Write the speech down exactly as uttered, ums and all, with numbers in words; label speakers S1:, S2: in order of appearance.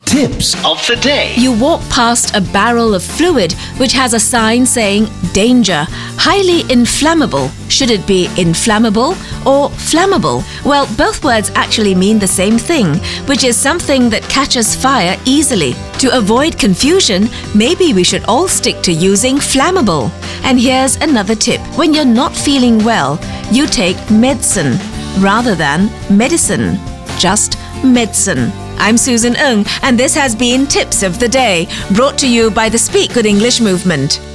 S1: Tips of the day.
S2: You walk past a barrel of fluid which has a sign saying danger, highly inflammable. Should it be inflammable or flammable? Well, both words actually mean the same thing, which is something that catches fire easily. To avoid confusion, maybe we should all stick to using flammable. And here's another tip. When you're not feeling well, you take medicine rather than medicine. Just medicine. I'm Susan Ng, and this has been Tips of the Day, brought to you by the Speak Good English movement.